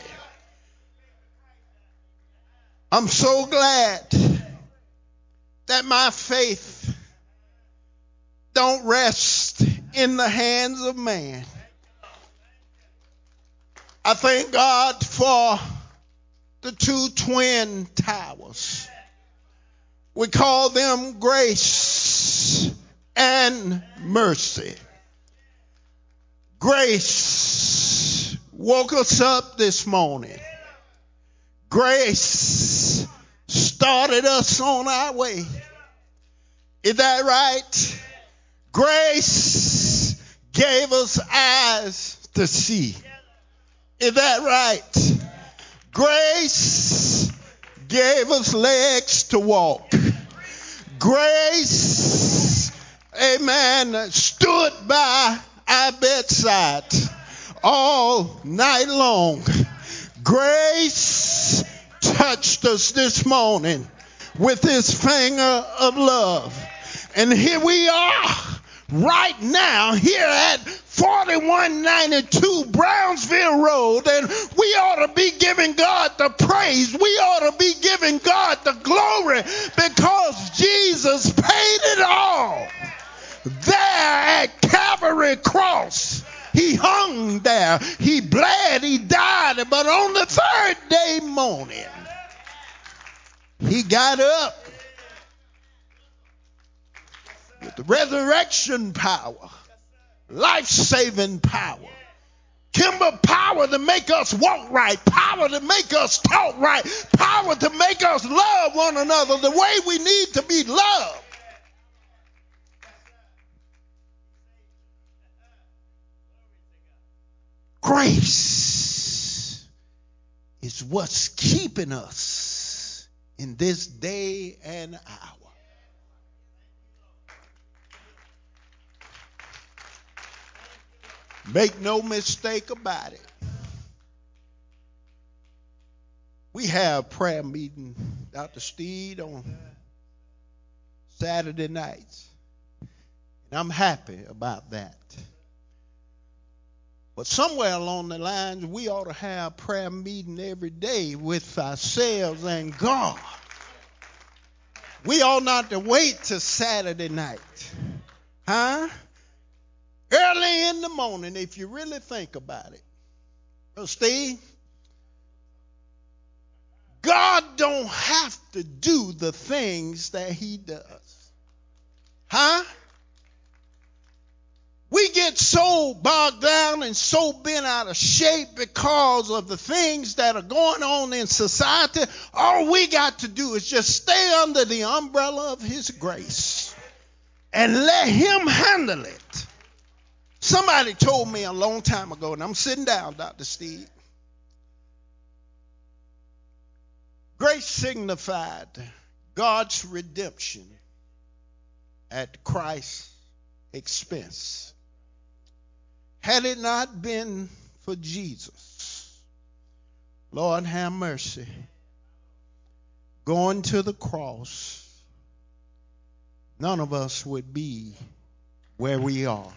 I'm so glad that my faith don't rest in the hands of man. I thank God for the two twin towers. We call them grace and mercy. Grace woke us up this morning. Grace started us on our way. Is that right? Grace gave us eyes to see. Is that right? Grace gave us legs to walk. Grace, amen, stood by our bedside all night long. Grace touched us this morning with his finger of love. And here we are right now here at forty-one ninety-two Brownsville Road, and we ought to be giving God the praise. We ought to be giving God the glory because Jesus paid it all there at Calvary Cross. He hung there. He bled. He died. But on the third day morning, he got up with the resurrection power, life-saving power, timber power to make us walk right, power to make us talk right, power to make us love one another the way we need to be loved. Grace is what's keeping us in this day and hour. Make no mistake about it. We have prayer meeting, Doctor Steed, on Saturday nights. And I'm happy about that. But somewhere along the lines, we ought to have prayer meeting every day with ourselves and God. We ought not to wait till Saturday night. Huh? Early in the morning, if you really think about it. Well, Steve, God don't have to do the things that he does. Huh? We get so bogged down and so bent out of shape because of the things that are going on in society. All we got to do is just stay under the umbrella of his grace and let him handle it. Somebody told me a long time ago, and I'm sitting down, Doctor Steve. Grace signified God's redemption at Christ's expense. Had it not been for Jesus, Lord have mercy, going to the cross, none of us would be where we are.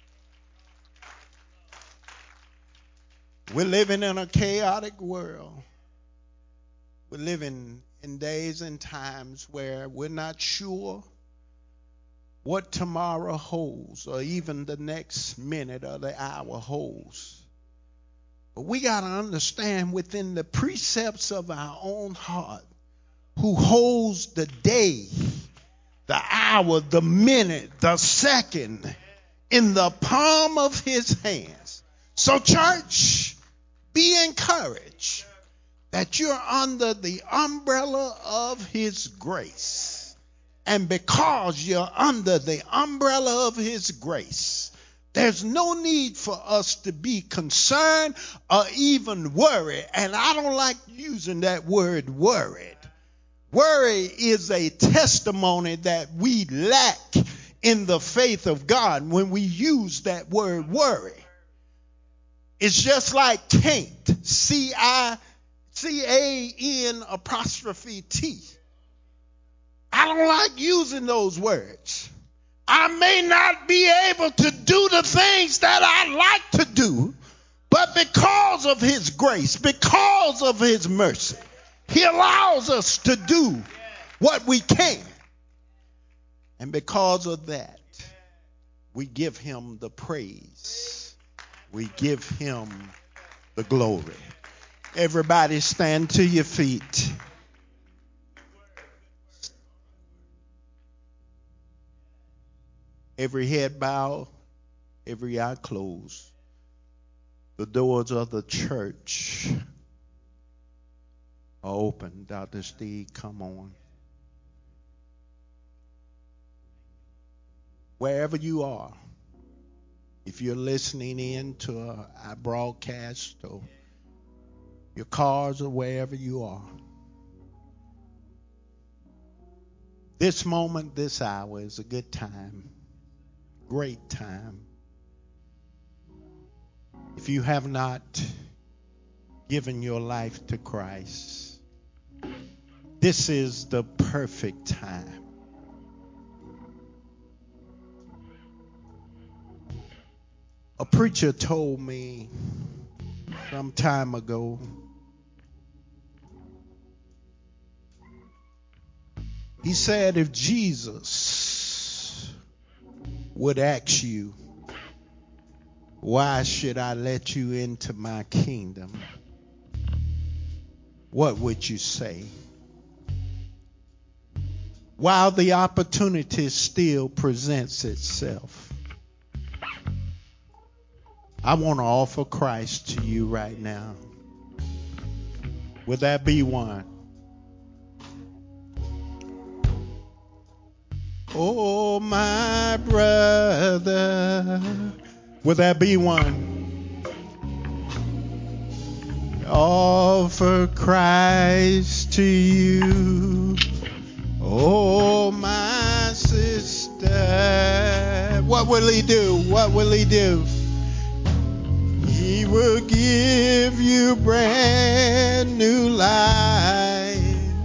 We're living in a chaotic world. We're living in days and times where we're not sure what tomorrow holds or even the next minute or the hour holds. But we got to understand within the precepts of our own heart who holds the day the hour, the minute, the second in the palm of his hands. So, church, be encouraged that you're under the umbrella of his grace. And because you're under the umbrella of his grace, there's no need for us to be concerned or even worried. And I don't like using that word worried. Worry is a testimony that we lack in the faith of God when we use that word worry. It's just like can't, C I C A N apostrophe T. I don't like using those words. I may not be able to do the things that I like to do, but because of his grace, because of his mercy, he allows us to do what we can. And because of that, we give him the praise. We give him the glory. Everybody stand to your feet. Every head bowed, every eye closed. The doors of the church are open. Doctor Steve, come on. Wherever you are, if you're listening in to a, a broadcast or your cars or wherever you are, this moment, this hour is a good time, great time. If you have not given your life to Christ, this is the perfect time. A preacher told me some time ago, he said, if Jesus would ask you, why should I let you into my kingdom? What would you say? While the opportunity still presents itself, I want to offer Christ to you right now. Would that be one? Oh, my brother. Would that be one? Offer Christ to you. Oh, my sister. What will he do? What will he do? He will give you brand new life.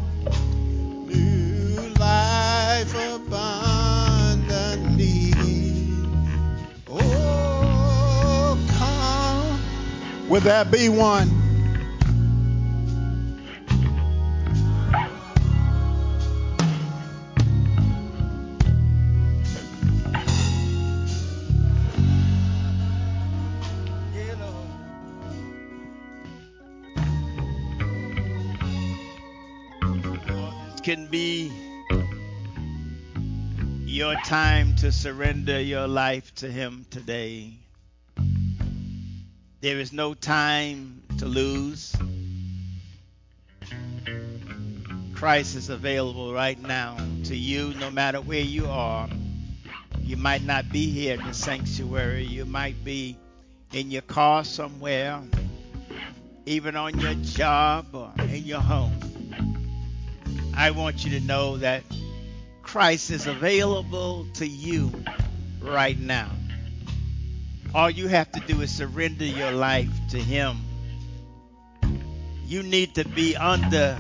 New life abundantly. Oh, come. Would that be one? Can be your time to surrender your life to him today. There is no time to lose. Christ is available right now to you no matter where you are. You might not be here in the sanctuary. You might be in your car somewhere, even on your job or in your home. I want you to know that Christ is available to you right now. All you have to do is surrender your life to him. You need to be under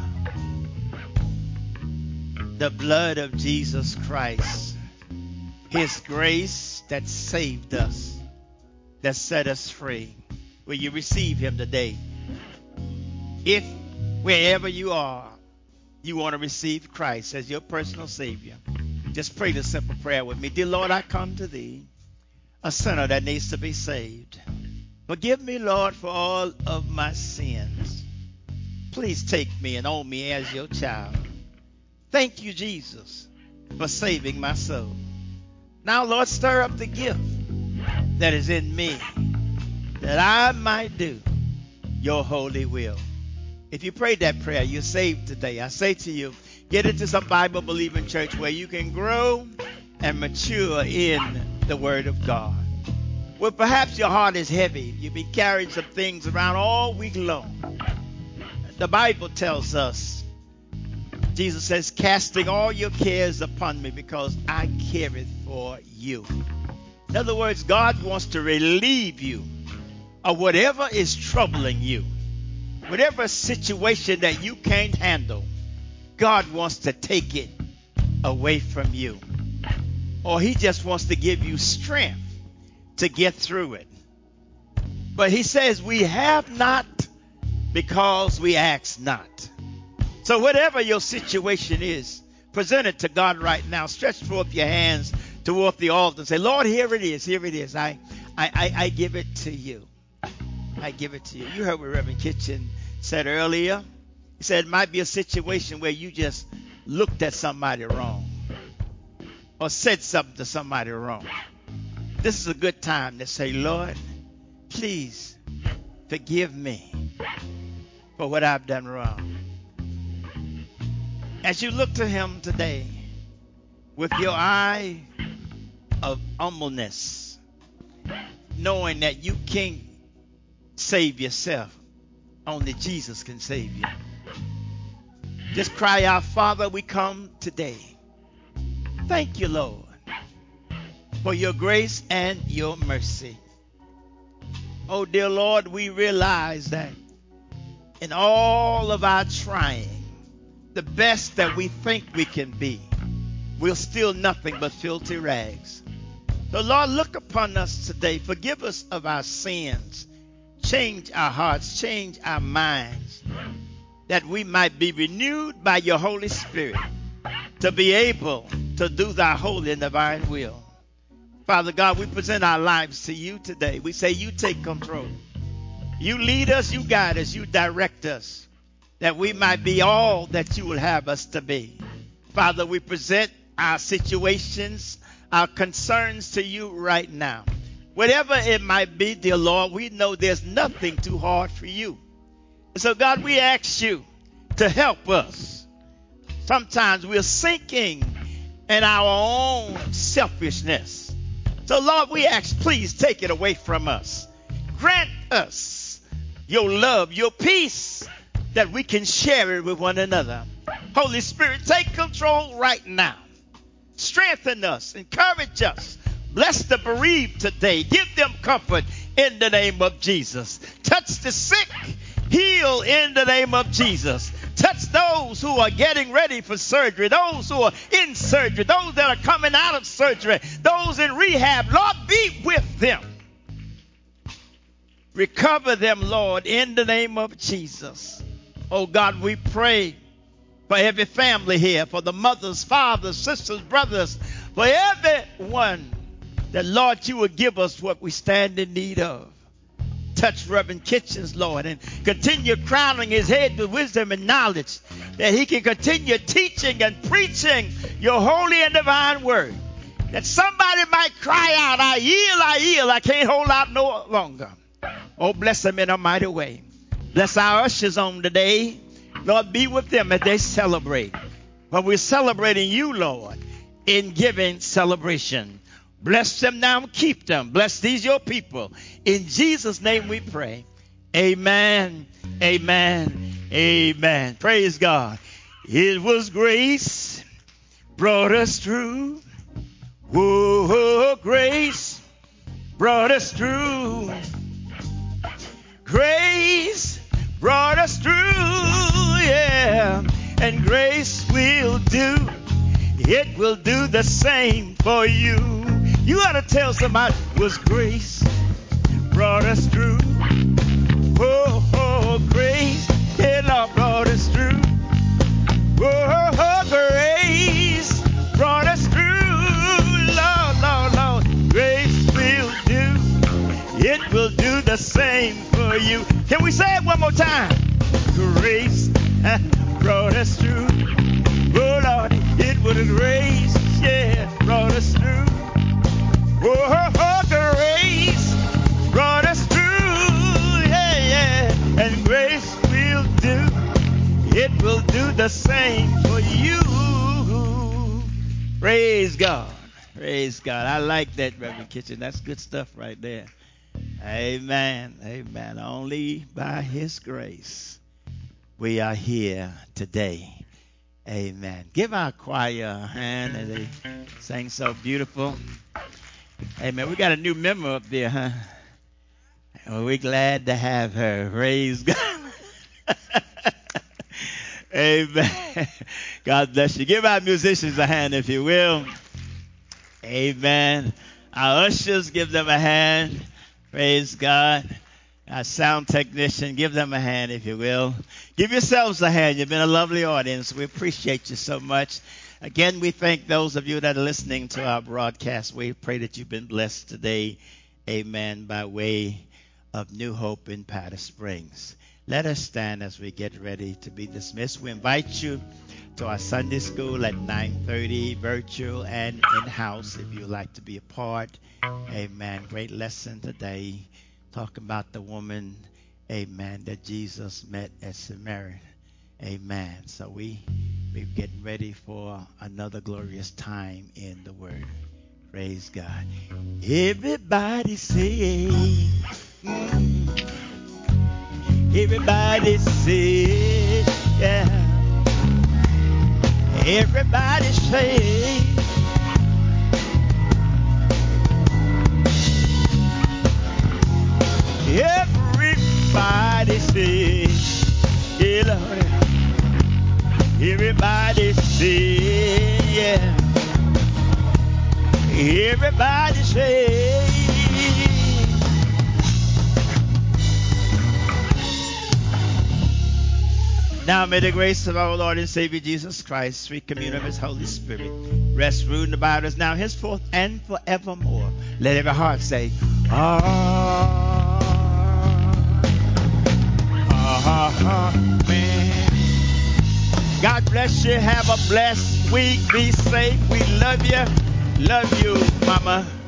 the blood of Jesus Christ. His grace that saved us, that set us free. Will you receive him today? If wherever you are, you want to receive Christ as your personal Savior, just pray this simple prayer with me. Dear Lord, I come to thee, a sinner that needs to be saved. Forgive me, Lord, for all of my sins. Please take me and own me as your child. Thank you, Jesus, for saving my soul. Now, Lord, stir up the gift that is in me, that I might do your holy will. If you prayed that prayer, you're saved today. I say to you, get into some Bible-believing church where you can grow and mature in the Word of God. Well, perhaps your heart is heavy. You've been carrying some things around all week long. The Bible tells us, Jesus says, casting all your cares upon me because I care it for you. In other words, God wants to relieve you of whatever is troubling you. Whatever situation that you can't handle, God wants to take it away from you. Or he just wants to give you strength to get through it. But he says we have not because we ask not. So whatever your situation is, present it to God right now. Stretch forth your hands toward the altar and say, Lord, here it is. Here it is. I, I, I, I give it to you. I give it to you. You heard what Reverend Kitchen said earlier. He said it might be a situation where you just looked at somebody wrong or said something to somebody wrong. This is a good time to say, Lord, please forgive me for what I've done wrong. As you look to him today with your eye of humbleness, knowing that you can't save yourself, only Jesus can save you. Just cry out, Father, we come today. Thank you, Lord, for your grace and your mercy. Oh, dear Lord, we realize that in all of our trying, the best that we think we can be, we're still nothing but filthy rags. So, Lord, look upon us today. Forgive us of our sins. Change our hearts, change our minds, that we might be renewed by your Holy Spirit to be able to do thy holy and divine will. Father God, we present our lives to you today. We say you take control. You lead us, you guide us, you direct us, that we might be all that you will have us to be. Father, we present our situations, our concerns to you right now. Whatever it might be, dear Lord, we know there's nothing too hard for you. So, God, we ask you to help us. Sometimes we're sinking in our own selfishness. So, Lord, we ask, please take it away from us. Grant us your love, your peace, that we can share it with one another. Holy Spirit, take control right now. Strengthen us, encourage us. Bless the bereaved today. Give them comfort in the name of Jesus. Touch the sick. Heal in the name of Jesus. Touch those who are getting ready for surgery, those who are in surgery, those that are coming out of surgery, those in rehab. Lord, be with them. Recover them, Lord, in the name of Jesus. Oh, God, we pray for every family here, for the mothers, fathers, sisters, brothers, for everyone, that, Lord, you will give us what we stand in need of. Touch Reverend Kitchens, Lord, and continue crowning his head with wisdom and knowledge, that he can continue teaching and preaching your holy and divine word, that somebody might cry out, I yield, I yield, I can't hold out no longer. Oh, bless them in a mighty way. Bless our ushers on today. Lord, be with them as they celebrate. But we're celebrating you, Lord, in giving celebration. Bless them now, keep them. Bless these your people. In Jesus' name we pray. Amen, amen, amen. Praise God. It was grace brought us through. Whoa, grace brought us through. Grace brought us through, yeah. And grace will do, it will do the same for you. You ought to tell somebody, was grace brought us through. Oh, oh, grace, yeah, Lord, brought us through. Oh, oh, grace brought us through. Lord, Lord, Lord, grace will do, it will do the same for you. Can we say it one more time? Grace brought us through. Oh, Lord, it will grace. Praise God. Praise God. I like that, Reverend Kitchen. That's good stuff right there. Amen. Amen. Only by His grace we are here today. Amen. Give our choir a hand as they sang so beautiful. Amen. We got a new member up there, huh? Well, we're glad to have her. Praise God. Amen. God bless you. Give our musicians a hand, if you will. Amen. Our ushers, give them a hand. Praise God. Our sound technician, give them a hand, if you will. Give yourselves a hand. You've been a lovely audience. We appreciate you so much. Again, we thank those of you that are listening to our broadcast. We pray that you've been blessed today. Amen. By way of New Hope in Powder Springs. Let us stand as we get ready to be dismissed. We invite you to our Sunday school at nine thirty, virtual and in-house, if you'd like to be a part. Amen. Great lesson today, talking about the woman, amen, that Jesus met at Samaria. Amen. So we, we're getting ready for another glorious time in the Word. Praise God. Everybody say, mm, everybody say, yeah. Everybody say, everybody say, yeah, Lord. Everybody say, yeah. Everybody say, now may the grace of our Lord and Savior Jesus Christ, sweet communion of His Holy Spirit, rest, rule, and abide us now, henceforth, and forevermore. Let every heart say, ah, amen. God bless you. Have a blessed week. Be safe. We love you. Love you, Mama.